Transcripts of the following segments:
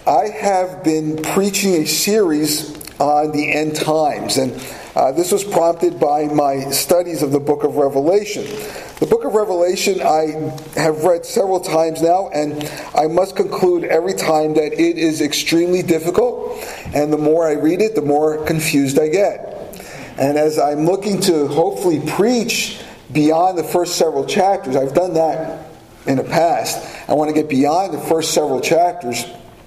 I have been preaching a series on the end times, and this was prompted by my studies of the book of Revelation. The book of Revelation I have read several times now, and I must conclude every time that it is extremely difficult, and the more I read it, the more confused I get. And as I'm looking to hopefully preach beyond the first several chapters, I've done that in the past. I want to get beyond the first several chapters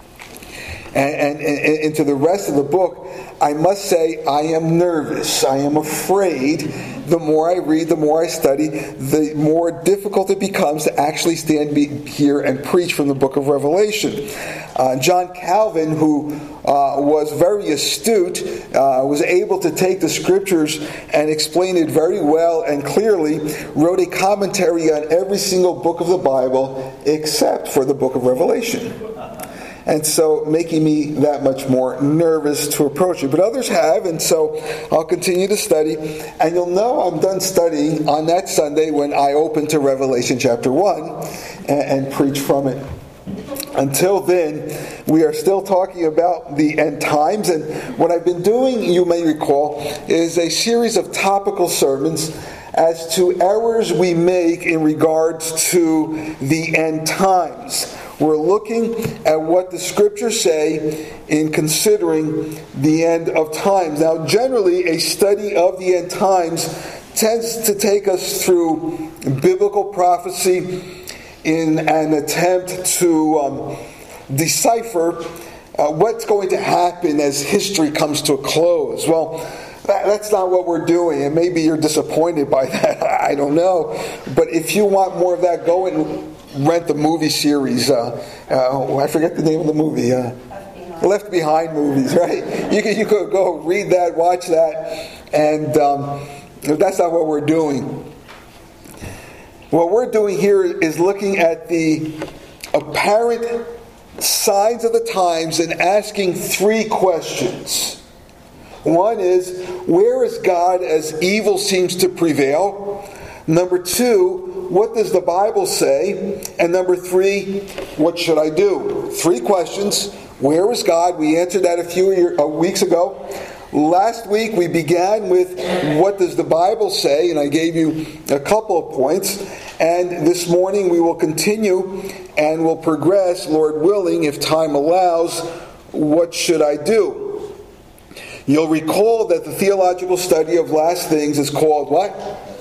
and into the rest of the book. I must say I am nervous. I am afraid. The more I read, the more I study, the more difficult it becomes to actually stand here and preach from the book of Revelation. John Calvin, who was very astute, was able to take the scriptures and explain it very well and clearly, wrote a commentary on every single book of the Bible except for the book of Revelation. And so making me that much more nervous to approach it. But others have, and so I'll continue to study. And you'll know I'm done studying on that Sunday when I open to Revelation chapter 1 and preach from it. Until then, we are still talking about the end times. And what I've been doing, you may recall, is a series of topical sermons as to errors we make in regards to the end times. We're looking at what the scriptures say in considering the end of times. Now, generally, a study of the end times tends to take us through biblical prophecy in an attempt to decipher what's going to happen as history comes to a close. Well, that's not what we're doing, and maybe you're disappointed by that. I don't know. But if you want more of that, go and rent the movie series. I forget the name of the movie. Left Behind movies, right? You could go read that, watch that, and that's not what we're doing. What we're doing here is looking at the apparent signs of the times and asking three questions. One is, where is God as evil seems to prevail? Number two, what does the Bible say? And number three, what should I do? Three questions. Where is God? We answered that a few weeks ago. Last week we began with what does the Bible say? And I gave you a couple of points. And this morning we will continue and we'll progress, Lord willing, if time allows. What should I do? You'll recall that the theological study of last things is called what?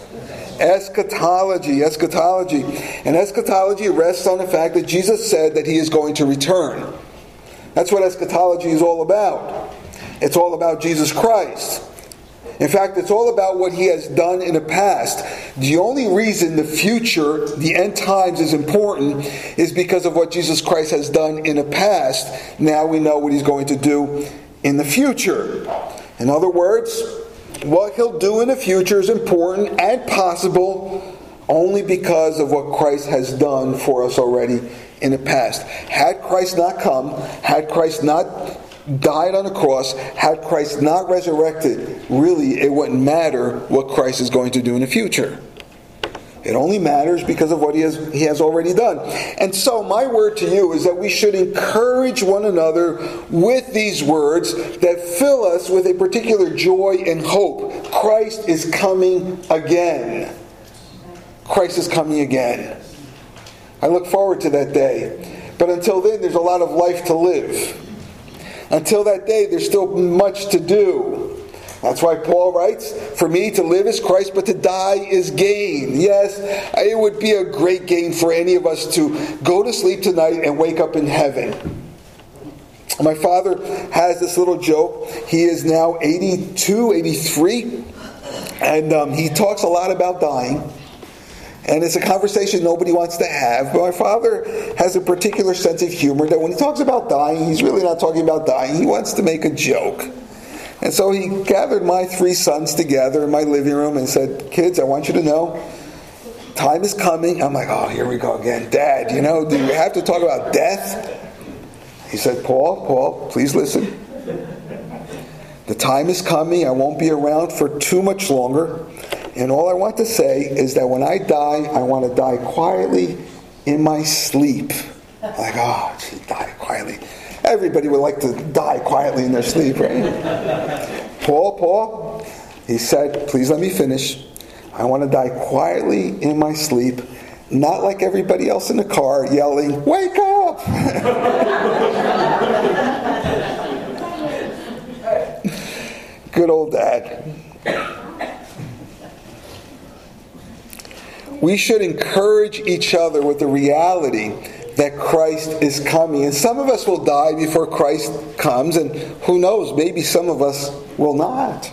Eschatology. And eschatology rests on the fact that Jesus said that He is going to return. That's what eschatology is all about. It's all about Jesus Christ. In fact, it's all about what He has done in the past. The only reason the future, the end times, is important is because of what Jesus Christ has done in the past. Now we know what He's going to do in the future. In other words, what He'll do in the future is important and possible only because of what Christ has done for us already in the past. Had Christ not come, had Christ not died on the cross, had Christ not resurrected, really it wouldn't matter what Christ is going to do in the future. It only matters because of what He has already done. And so my word to you is that we should encourage one another with these words that fill us with a particular joy and hope. Christ is coming again. Christ is coming again. I look forward to that day. But until then, there's a lot of life to live. Until that day, there's still much to do. That's why Paul writes, for me to live is Christ, but to die is gain. Yes, it would be a great gain for any of us to go to sleep tonight and wake up in heaven. My father has this little joke. He is now 82, 83, and he talks a lot about dying. And it's a conversation nobody wants to have. But my father has a particular sense of humor that when he talks about dying, he's really not talking about dying. He wants to make a joke. And so he gathered my three sons together in my living room and said, kids, I want you to know, time is coming. I'm like, oh, here we go again. Dad, do we have to talk about death? He said, Paul, please listen. The time is coming. I won't be around for too much longer. And all I want to say is that when I die, I want to die quietly in my sleep. Like, oh, she died quietly. Everybody would like to die quietly in their sleep, right? Paul, he said, please let me finish. I want to die quietly in my sleep, not like everybody else in the car yelling, wake up! Good old Dad. We should encourage each other with the reality that Christ is coming. And some of us will die before Christ comes, and who knows, maybe some of us will not.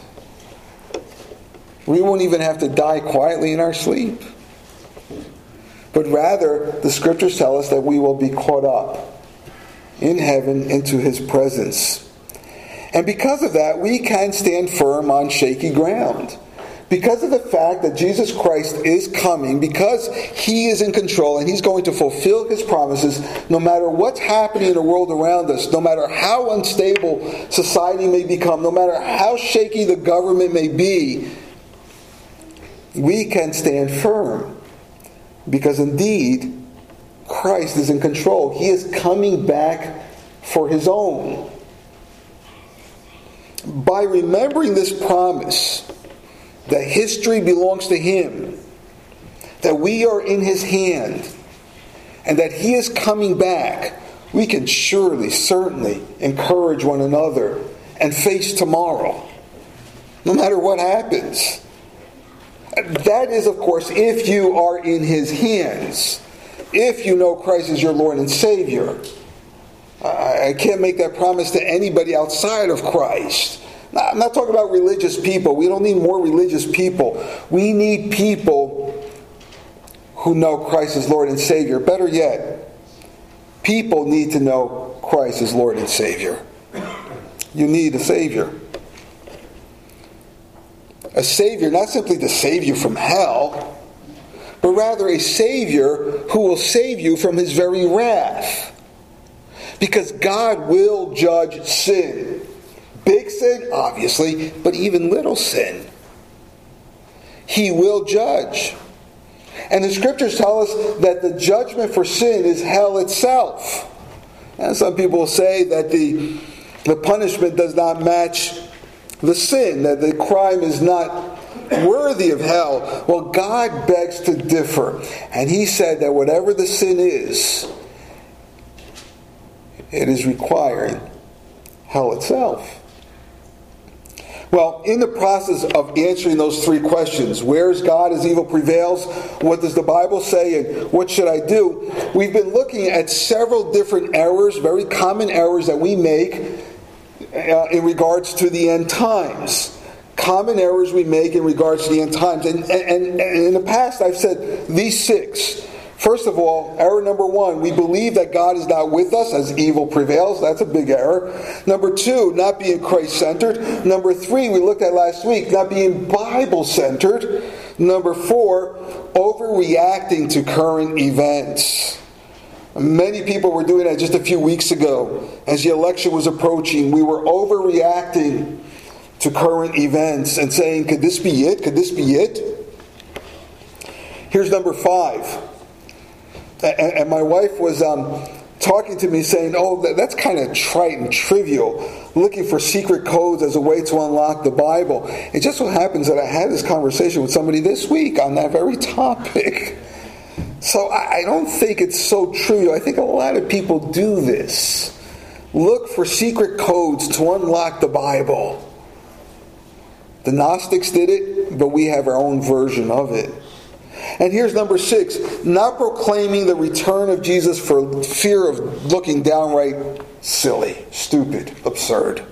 We won't even have to die quietly in our sleep. But rather, the Scriptures tell us that we will be caught up in heaven into His presence. And because of that, we can stand firm on shaky ground. Because of the fact that Jesus Christ is coming, because He is in control and He's going to fulfill His promises, no matter what's happening in the world around us, no matter how unstable society may become, no matter how shaky the government may be, we can stand firm. Because indeed, Christ is in control. He is coming back for His own. By remembering this promise, that history belongs to Him, that we are in His hand, and that He is coming back, we can certainly encourage one another and face tomorrow, no matter what happens. That is, of course, if you are in His hands, if you know Christ is your Lord and Savior. I can't make that promise to anybody outside of Christ. I'm not talking about religious people. We don't need more religious people. We need people who know Christ as Lord and Savior. Better yet, people need to know Christ as Lord and Savior. You need a Savior. A Savior, not simply to save you from hell, but rather a Savior who will save you from His very wrath. Because God will judge sin. Big sin, obviously, but even little sin. He will judge. And the Scriptures tell us that the judgment for sin is hell itself. And some people say that the punishment does not match the sin, that the crime is not worthy of hell. Well, God begs to differ. And He said that whatever the sin is, it is requiring hell itself. Well, in the process of answering those three questions, where is God as evil prevails? What does the Bible say? And what should I do? We've been looking at several different errors, very common errors that we make in regards to the end times. Common errors we make in regards to the end times. And in the past, I've said these six. First of all, error number one, we believe that God is not with us as evil prevails. That's a big error. Number two, not being Christ-centered. Number three, we looked at last week, not being Bible-centered. Number four, overreacting to current events. Many people were doing that just a few weeks ago. As the election was approaching, we were overreacting to current events and saying, could this be it? Could this be it? Here's number five. And my wife was talking to me saying, that's kind of trite and trivial, looking for secret codes as a way to unlock the Bible. It just so happens that I had this conversation with somebody this week on that very topic. So I don't think it's so trivial. I think a lot of people do this. Look for secret codes to unlock the Bible. The Gnostics did it, but we have our own version of it. And here's number six, not proclaiming the return of Jesus for fear of looking downright silly, stupid, absurd.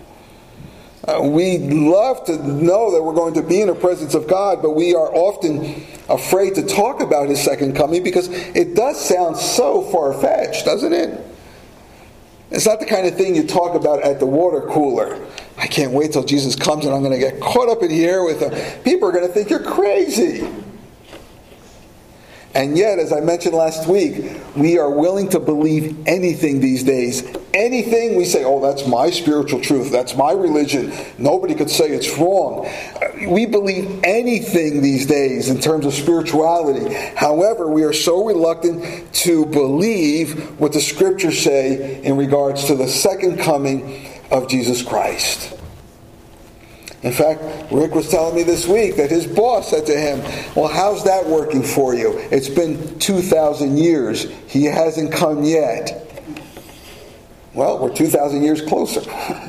We love to know that we're going to be in the presence of God, but we are often afraid to talk about His second coming because it does sound so far-fetched, doesn't it? It's not the kind of thing you talk about at the water cooler. I can't wait till Jesus comes and I'm going to get caught up in here with People are going to think you're crazy. And yet, as I mentioned last week, we are willing to believe anything these days. Anything we say, oh, that's my spiritual truth, that's my religion, nobody could say it's wrong. We believe anything these days in terms of spirituality. However, we are so reluctant to believe what the Scriptures say in regards to the second coming of Jesus Christ. In fact, Rick was telling me this week that his boss said to him, well, how's that working for you? It's been 2,000 years. He hasn't come yet. Well, we're 2,000 years closer.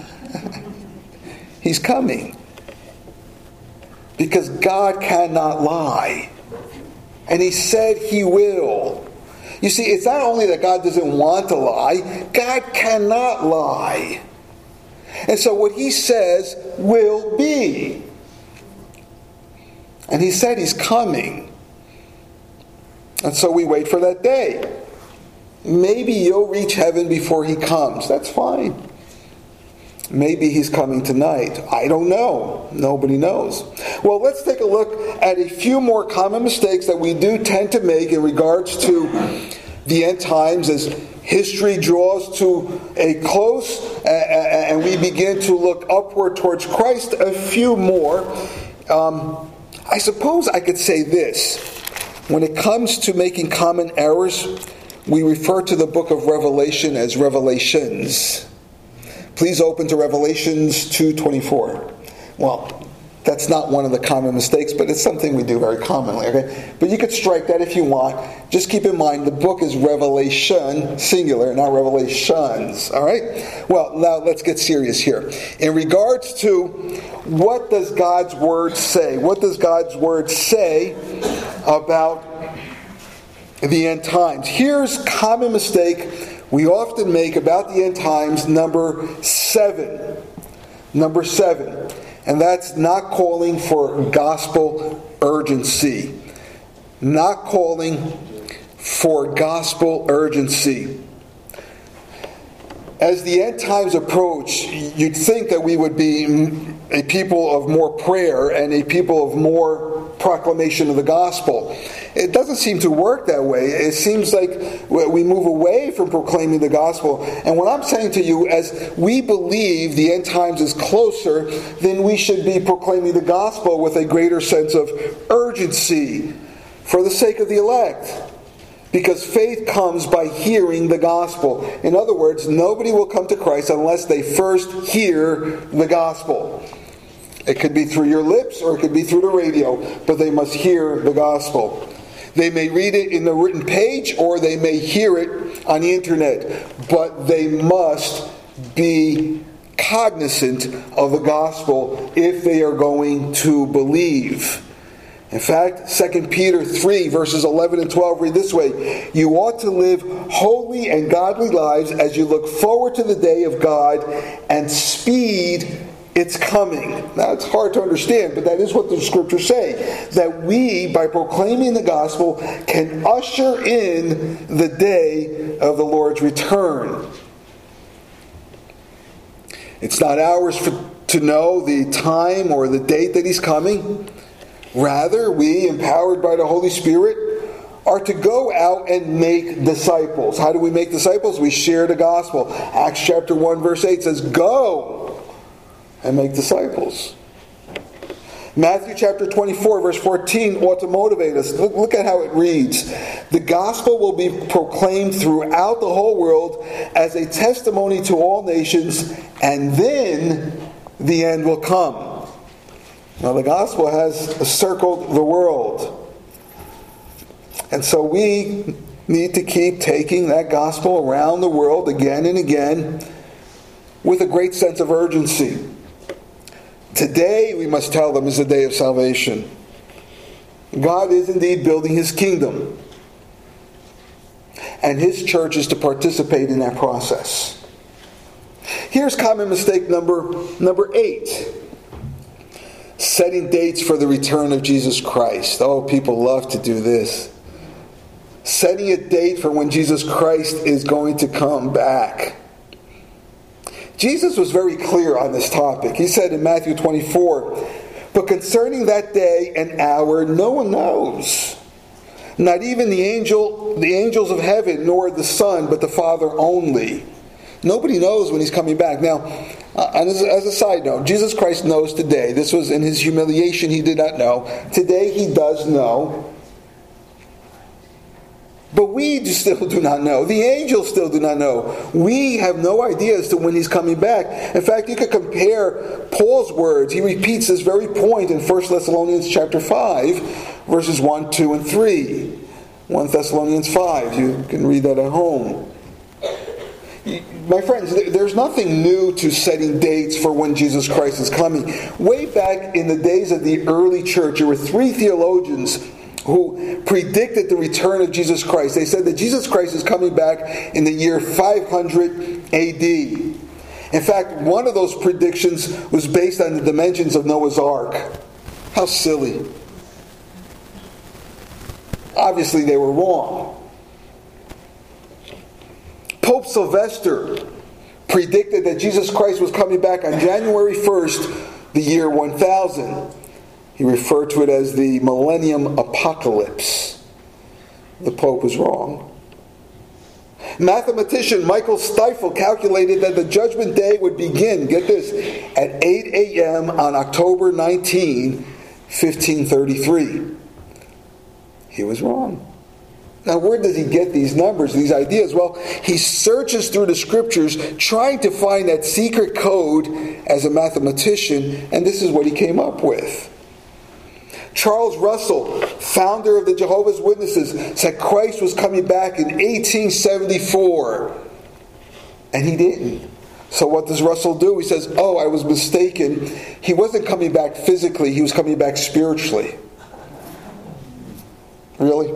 He's coming. Because God cannot lie. And He said He will. You see, it's not only that God doesn't want to lie, God cannot lie. And so what He says will be. And He said He's coming. And so we wait for that day. Maybe you'll reach heaven before He comes. That's fine. Maybe He's coming tonight. I don't know. Nobody knows. Well, let's take a look at a few more common mistakes that we do tend to make in regards to the end times as history draws to a close and we begin to look upward towards Christ. A few more. I suppose I could say this. When it comes to making common errors, we refer to the book of Revelation as Revelations. Please open to Revelations 2:24. Well, that's not one of the common mistakes, but it's something we do very commonly. Okay, but you could strike that if you want. Just keep in mind the book is Revelation, singular, not Revelations. All right. Well, now let's get serious here. In regards to what does God's Word say? What does God's Word say about the end times? Here's a common mistake we often make about the end times, number 7. Number 7. And that's not calling for gospel urgency. Not calling for gospel urgency. As the end times approach, you'd think that we would be a people of more prayer and a people of more proclamation of the gospel. It doesn't seem to work that way. It seems like we move away from proclaiming the gospel. And what I'm saying to you, as we believe the end times is closer, then we should be proclaiming the gospel with a greater sense of urgency for the sake of the elect. Because faith comes by hearing the gospel. In other words, nobody will come to Christ unless they first hear the gospel. It could be through your lips or it could be through the radio, but they must hear the gospel. They may read it in the written page or they may hear it on the internet, but they must be cognizant of the gospel if they are going to believe. In fact, 2 Peter 3 verses 11 and 12 read this way: you ought to live holy and godly lives as you look forward to the day of God and speed its coming. Now, it's hard to understand, but that is what the Scriptures say. That we, by proclaiming the gospel, can usher in the day of the Lord's return. It's not ours to know the time or the date that He's coming. Rather, we, empowered by the Holy Spirit, are to go out and make disciples. How do we make disciples? We share the gospel. Acts chapter 1 verse 8 says, go and make disciples. Matthew chapter 24 verse 14 ought to motivate us. Look at how it reads. The gospel will be proclaimed throughout the whole world as a testimony to all nations, and then the end will come. Now, the gospel has circled the world. And so we need to keep taking that gospel around the world again and again with a great sense of urgency. Today, we must tell them, is the day of salvation. God is indeed building His kingdom. And His church is to participate in that process. Here's common mistake number 8. Setting dates for the return of Jesus Christ. Oh, people love to do this. Setting a date for when Jesus Christ is going to come back. Jesus was very clear on this topic. He said in Matthew 24, but concerning that day and hour, no one knows, Not even the angels of heaven, nor the Son, but the Father only. Nobody knows when he's coming back. Now, and as a side note, Jesus Christ knows today. This was in his humiliation, he did not know. Today he does know. But we still do not know. The angels still do not know. We have no idea as to when he's coming back. In fact, you could compare Paul's words. He repeats this very point in 1 Thessalonians chapter 5, verses 1, 2, and 3. 1 Thessalonians 5. You can read that at home. My friends, there's nothing new to setting dates for when Jesus Christ is coming. Way back in the days of the early church, there were 3 theologians who predicted the return of Jesus Christ. They said that Jesus Christ is coming back in the year 500 AD. In fact, one of those predictions was based on the dimensions of Noah's Ark. How silly. Obviously, they were wrong. Pope Sylvester predicted that Jesus Christ was coming back on January 1st, the year 1000. He referred to it as the Millennium Apocalypse. The Pope was wrong. Mathematician Michael Stifel calculated that the Judgment Day would begin, get this, at 8 a.m. on October 19, 1533. He was wrong. Now, where does he get these numbers, these ideas? Well, he searches through the scriptures trying to find that secret code as a mathematician, and this is what he came up with. Charles Russell, founder of the Jehovah's Witnesses, said Christ was coming back in 1874. And he didn't. So what does Russell do? He says, I was mistaken. He wasn't coming back physically, he was coming back spiritually. Really?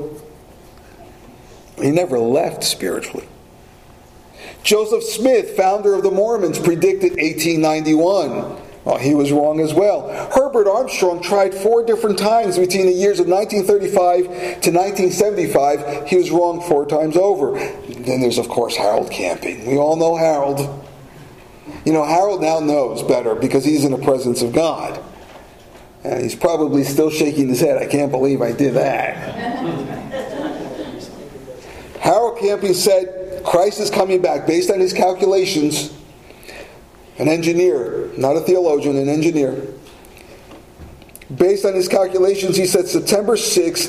He never left spiritually. Joseph Smith, founder of the Mormons, predicted 1891. Well, he was wrong as well. Herbert Armstrong tried 4 different times between the years of 1935 to 1975. He was wrong 4 times over. Then there's, of course, Harold Camping. We all know Harold. You know, Harold now knows better because he's in the presence of God. And he's probably still shaking his head. I can't believe I did that. Harold Camping said Christ is coming back based on his calculations. An engineer, not a theologian, an engineer. Based on his calculations, he said September 6,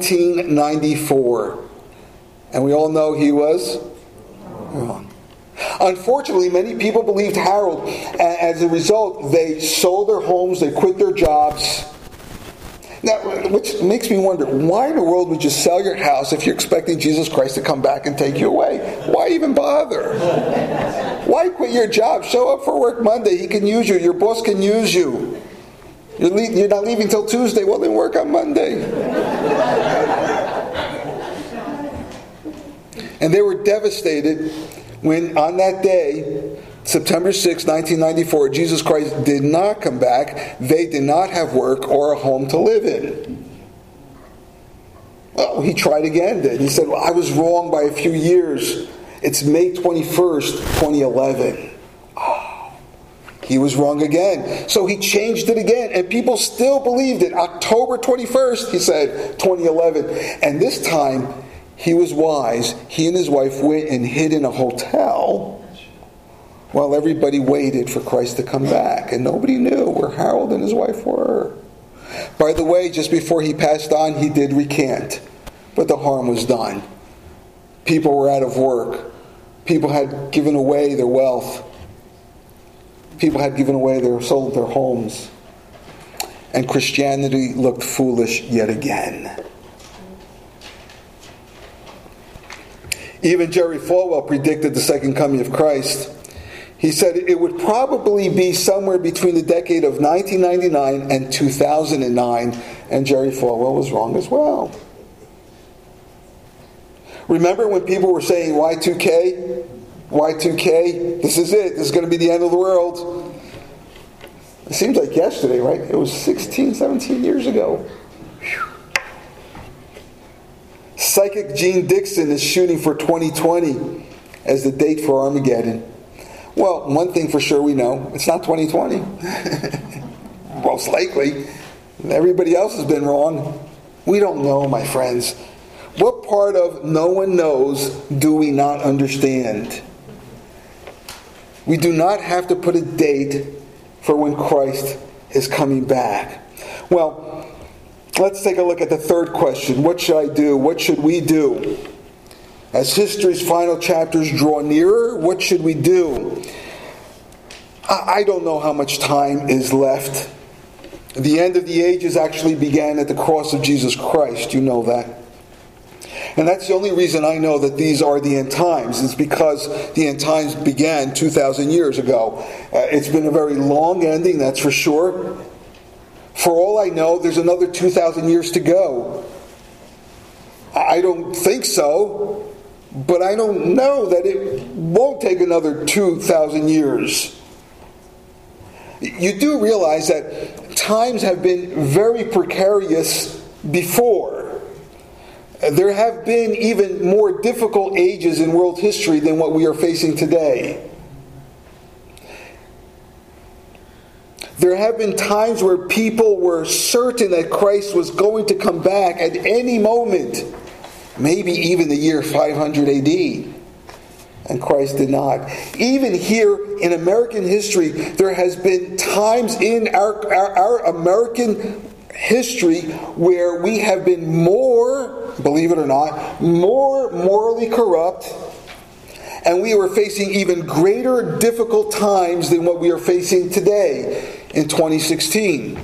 1994. And we all know he was wrong. Unfortunately, many people believed Harold. As a result, they sold their homes, they quit their jobs. Now, which makes me wonder, why in the world would you sell your house if you're expecting Jesus Christ to come back and take you away? Why even bother? Why quit your job? Show up for work Monday. He can use you. Your boss can use you. You're not leaving till Tuesday. Well, then work on Monday. And they were devastated when on that day, September 6, 1994, Jesus Christ did not come back. They did not have work or a home to live in. Well, he tried again then. He said, well, I was wrong by a few years. It's May 21st, 2011. Oh, he was wrong again. So he changed it again, and people still believed it. October 21st, he said, 2011. And this time, he was wise. He and his wife went and hid in a hotel while everybody waited for Christ to come back. And nobody knew where Harold and his wife were. By the way, just before he passed on, he did recant. But the harm was done. People were out of work. People had given away their wealth. People had sold their homes. And Christianity looked foolish yet again. Even Jerry Falwell predicted the second coming of Christ. He said it would probably be somewhere between the decade of 1999 and 2009, and Jerry Falwell was wrong as well. Remember when people were saying Y2K? Y2K? This is it. This is going to be the end of the world. It seems like yesterday, right? It was 16, 17 years ago. Whew. Psychic Gene Dixon is shooting for 2020 as the date for Armageddon. Well, one thing for sure we know, it's not 2020. Most likely. Everybody else has been wrong. We don't know, my friends. What part of no one knows do we not understand? We do not have to put a date for when Christ is coming back. Well, let's take a look at the third question. What should I do? What should we do? As history's final chapters draw nearer, what should we do? I don't know how much time is left. The end of the ages actually began at the cross of Jesus Christ. You know that. And that's the only reason I know that these are the end times. It's because the end times began 2,000 years ago. It's been a very long ending, that's for sure. For all I know, there's another 2,000 years to go. I don't think so, but I don't know that it won't take another 2,000 years. You do realize that times have been very precarious before. There have been even more difficult ages in world history than what we are facing today. There have been times where people were certain that Christ was going to come back at any moment, maybe even the year 500 AD. And Christ did not. Even here in American history, there has been times in our American history where we have been more, believe it or not, more morally corrupt, and we were facing even greater difficult times than what we are facing today in 2016.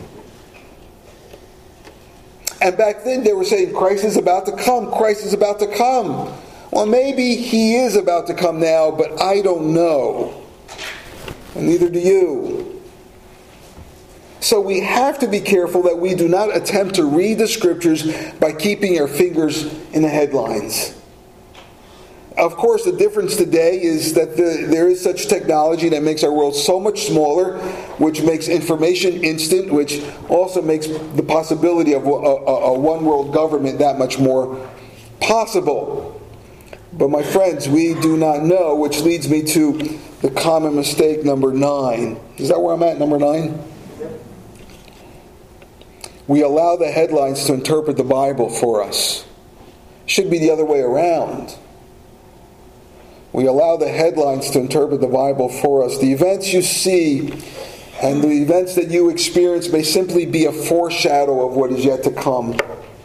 And back then they were saying, Christ is about to come, Christ is about to come. Well, maybe he is about to come now, but I don't know. And neither do you. So we have to be careful that we do not attempt to read the Scriptures by keeping our fingers in the headlines. Of course, the difference today is that there is such technology that makes our world so much smaller, which makes information instant, which also makes the possibility of a one-world government that much more possible. But my friends, we do not know, which leads me to the common mistake number 9. Is that where I'm at, number 9? We allow the headlines to interpret the Bible for us. It should be the other way around. We allow the headlines to interpret the Bible for us. The events you see and the events that you experience may simply be a foreshadow of what is yet to come.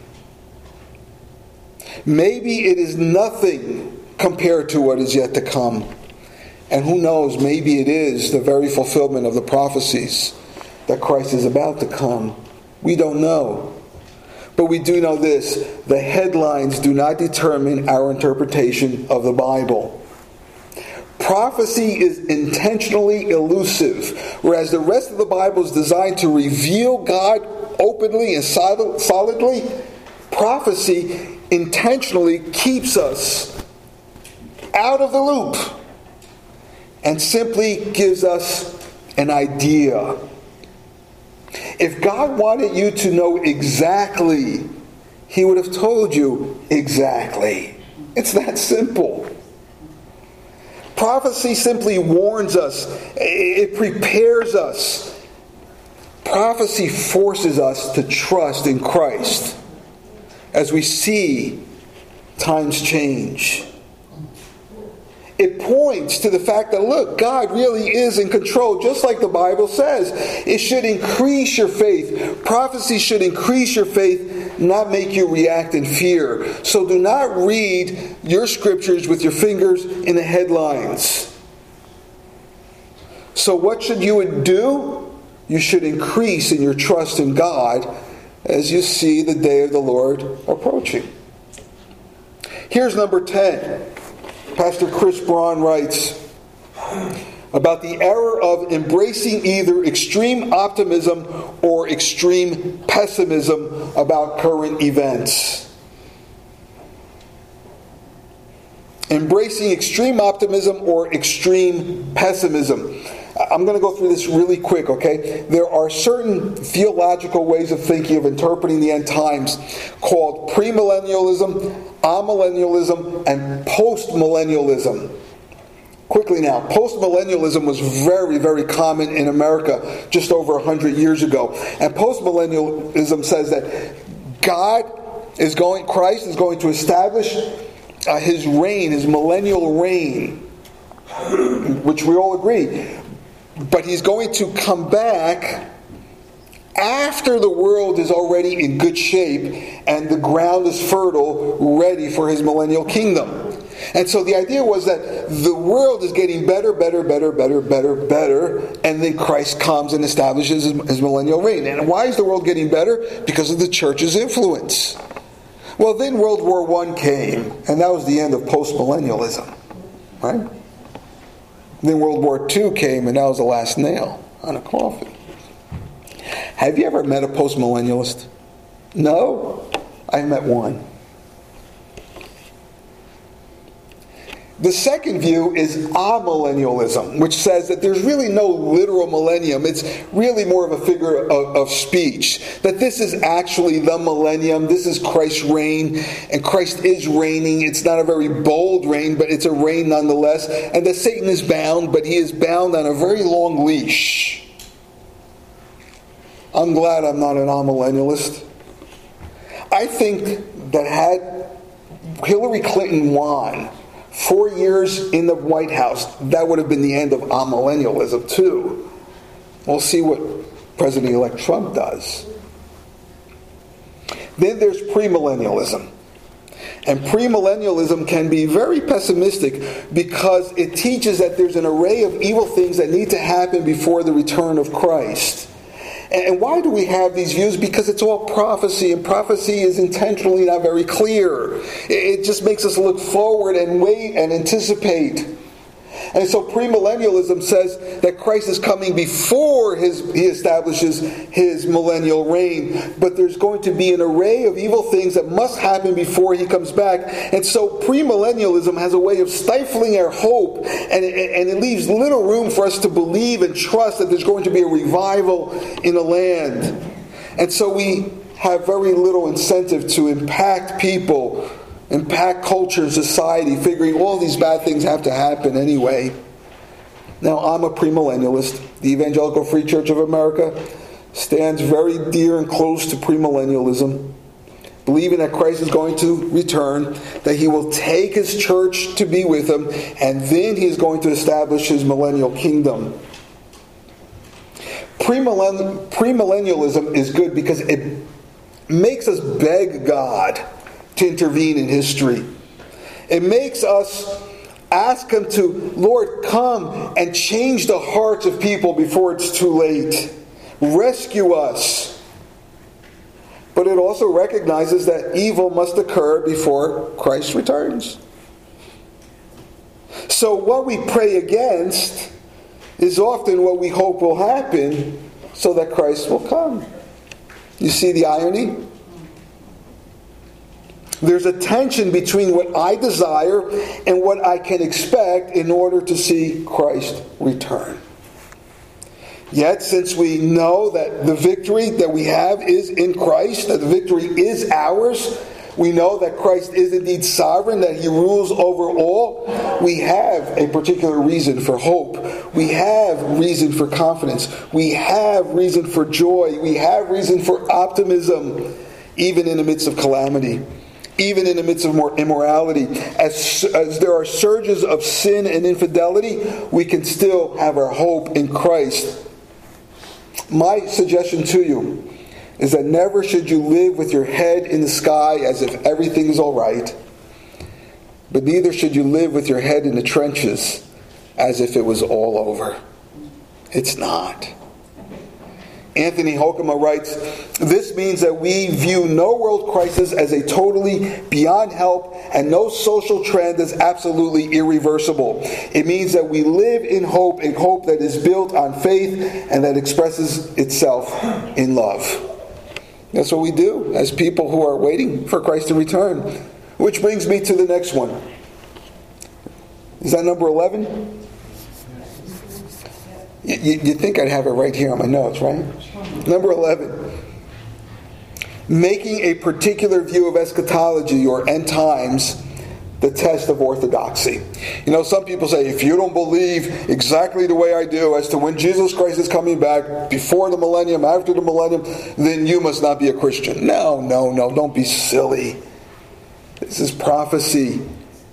Maybe it is nothing compared to what is yet to come. And who knows, maybe it is the very fulfillment of the prophecies that Christ is about to come. We don't know. But we do know this: the headlines do not determine our interpretation of the Bible. Prophecy is intentionally elusive, whereas the rest of the Bible is designed to reveal God openly and solidly. Prophecy intentionally keeps us out of the loop and simply gives us an idea. If God wanted you to know exactly, He would have told you exactly. It's that simple. Prophecy simply warns us. It prepares us. Prophecy forces us to trust in Christ as we see times change. It points to the fact that, look, God really is in control, just like the Bible says. It should increase your faith. Prophecy should increase your faith, not make you react in fear. So do not read your scriptures with your fingers in the headlines. So what should you do? You should increase in your trust in God as you see the day of the Lord approaching. Here's number 10. Pastor Chris Braun writes about the error of embracing either extreme optimism or extreme pessimism about current events. Embracing extreme optimism or extreme pessimism. I'm going to go through this really quick, okay? There are certain theological ways of thinking of interpreting the end times called premillennialism, amillennialism, and postmillennialism. Quickly now, postmillennialism was very, very common in America just over 100 years ago. And postmillennialism says that God Christ is going to establish his reign, his millennial reign, which we all agree. But he's going to come back after the world is already in good shape and the ground is fertile, ready for his millennial kingdom. And so the idea was that the world is getting better, and then Christ comes and establishes his millennial reign. And why is the world getting better? Because of the church's influence. Well, then World War I came, and that was the end of post-millennialism. Right? Then World War II came, and that was the last nail on a coffin. Have you ever met a post-millennialist? No? I met one. The second view is amillennialism, which says that there's really no literal millennium. It's really more of a figure of speech. That this is actually the millennium. This is Christ's reign, and Christ is reigning. It's not a very bold reign, but it's a reign nonetheless. And that Satan is bound, but he is bound on a very long leash. I'm glad I'm not an amillennialist. I think that had Hillary Clinton won 4 years in the White House, that would have been the end of amillennialism too. We'll see what President-elect Trump does. Then there's premillennialism. And premillennialism can be very pessimistic because it teaches that there's an array of evil things that need to happen before the return of Christ. And why do we have these views? Because it's all prophecy, and prophecy is intentionally not very clear. It just makes us look forward and wait and anticipate. And so premillennialism says that Christ is coming before he establishes his millennial reign. But there's going to be an array of evil things that must happen before he comes back. And so premillennialism has a way of stifling our hope, and it leaves little room for us to believe and trust that there's going to be a revival in the land. And so we have very little incentive to impact people, impact culture and society, figuring all these bad things have to happen anyway. Now, I'm a premillennialist. The Evangelical Free Church of America stands very dear and close to premillennialism, believing that Christ is going to return, that he will take his church to be with him, and then he is going to establish his millennial kingdom. Premillennialism is good because it makes us beg God to intervene in history. It makes us ask him to, Lord, come and change the hearts of people before it's too late. Rescue us. But it also recognizes that evil must occur before Christ returns. So what we pray against is often what we hope will happen so that Christ will come. You see the irony? There's a tension between what I desire and what I can expect in order to see Christ return. Yet, since we know that the victory that we have is in Christ, that the victory is ours, we know that Christ is indeed sovereign, that he rules over all, we have a particular reason for hope. We have reason for confidence. We have reason for joy. We have reason for optimism, even in the midst of calamity. Even in the midst of more immorality, as there are surges of sin and infidelity, we can still have our hope in Christ. My suggestion to you is that never should you live with your head in the sky as if everything is all right, but neither should you live with your head in the trenches as if it was all over. It's not. Anthony Hoekema writes, this means that we view no world crisis as a totally beyond help and no social trend as absolutely irreversible. It means that we live in hope, a hope that is built on faith and that expresses itself in love. That's what we do as people who are waiting for Christ to return. Which brings me to the next one. Is that number 11? You'd think I'd have it right here on my notes, right? Number 11. Making a particular view of eschatology or end times the test of orthodoxy. Some people say, if you don't believe exactly the way I do as to when Jesus Christ is coming back, before the millennium, after the millennium, then you must not be a Christian. No, don't be silly. This is prophecy.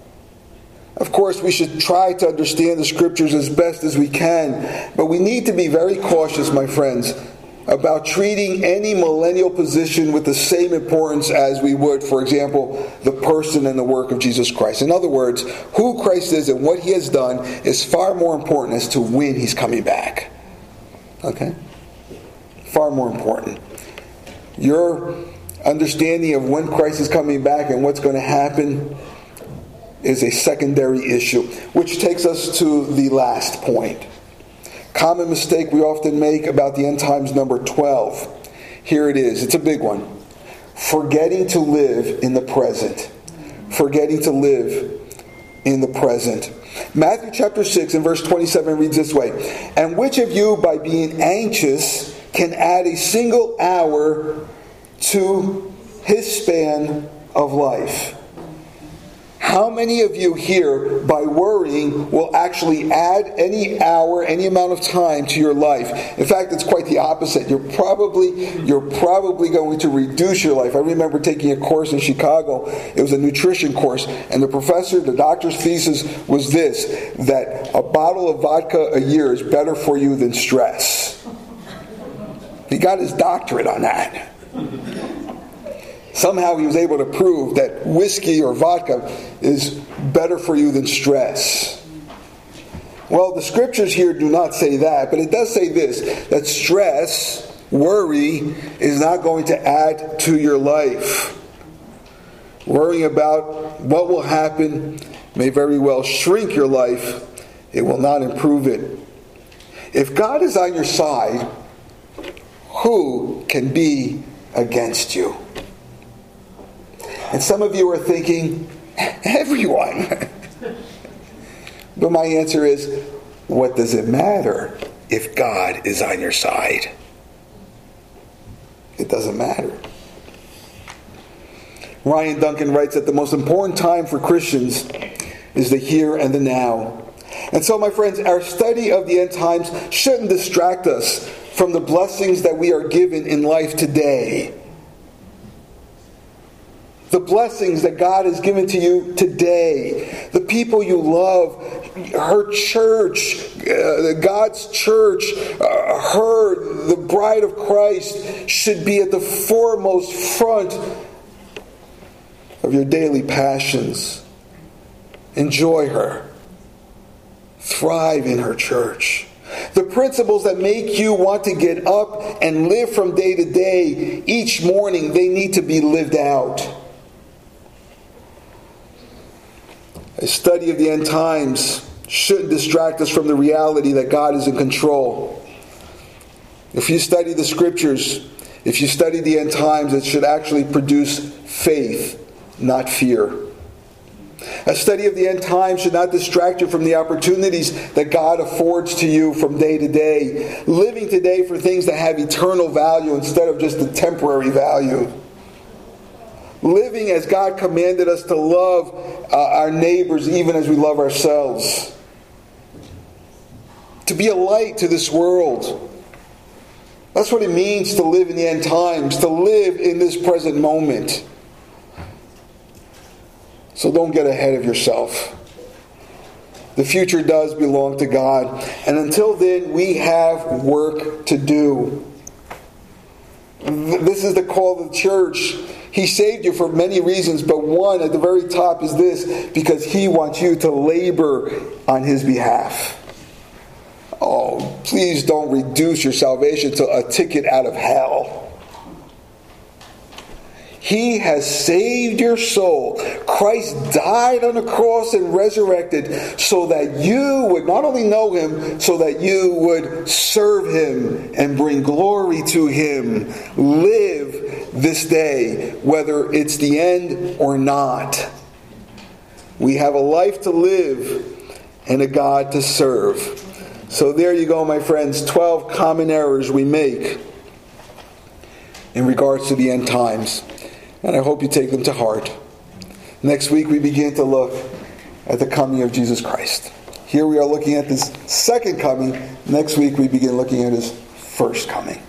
Of course, we should try to understand the Scriptures as best as we can, but we need to be very cautious, my friends, about treating any millennial position with the same importance as we would, for example, the person and the work of Jesus Christ. In other words, who Christ is and what He has done is far more important as to when He's coming back. Okay? Far more important. Your understanding of when Christ is coming back and what's going to happen is a secondary issue, which takes us to the last point. Common mistake we often make about the end times, number 12. Here it is. It's a big one. Forgetting to live in the present. Forgetting to live in the present. Matthew chapter 6 and verse 27 reads this way. And which of you, by being anxious, can add a single hour to his span of life? How many of you here, by worrying, will actually add any hour, any amount of time to your life? In fact, it's quite the opposite. You're probably going to reduce your life. I remember taking a course in Chicago. It was a nutrition course, and the doctor's thesis was this, that a bottle of vodka a year is better for you than stress. He got his doctorate on that. Somehow he was able to prove that whiskey or vodka is better for you than stress. Well, the Scriptures here do not say that, but it does say this, that stress, worry, is not going to add to your life. Worrying about what will happen may very well shrink your life. It will not improve it. If God is on your side, who can be against you? And some of you are thinking, everyone. But my answer is, what does it matter if God is on your side? It doesn't matter. Ryan Duncan writes that the most important time for Christians is the here and the now. And so, my friends, our study of the end times shouldn't distract us from the blessings that we are given in life today. The blessings that God has given to you today. The people you love, her church, God's church, the bride of Christ should be at the foremost front of your daily passions. Enjoy her. Thrive in her church. The principles that make you want to get up and live from day to day, each morning, they need to be lived out. A study of the end times shouldn't distract us from the reality that God is in control. If you study the Scriptures, if you study the end times, it should actually produce faith, not fear. A study of the end times should not distract you from the opportunities that God affords to you from day to day. Living today for things that have eternal value instead of just a temporary value. Living as God commanded us to love our neighbors even as we love ourselves. To be a light to this world. That's what it means to live in the end times, to live in this present moment. So don't get ahead of yourself. The future does belong to God. And until then, we have work to do. This is the call of the church. He saved you for many reasons, but one at the very top is this, because He wants you to labor on His behalf. Oh, please don't reduce your salvation to a ticket out of hell. He has saved your soul. Christ died on the cross and resurrected so that you would not only know Him, so that you would serve Him and bring glory to Him. Live this day, whether it's the end or not. We have a life to live and a God to serve. So there you go, my friends. 12 common errors we make in regards to the end times. And I hope you take them to heart. Next week we begin to look at the coming of Jesus Christ. Here we are looking at His second coming. Next week we begin looking at His first coming.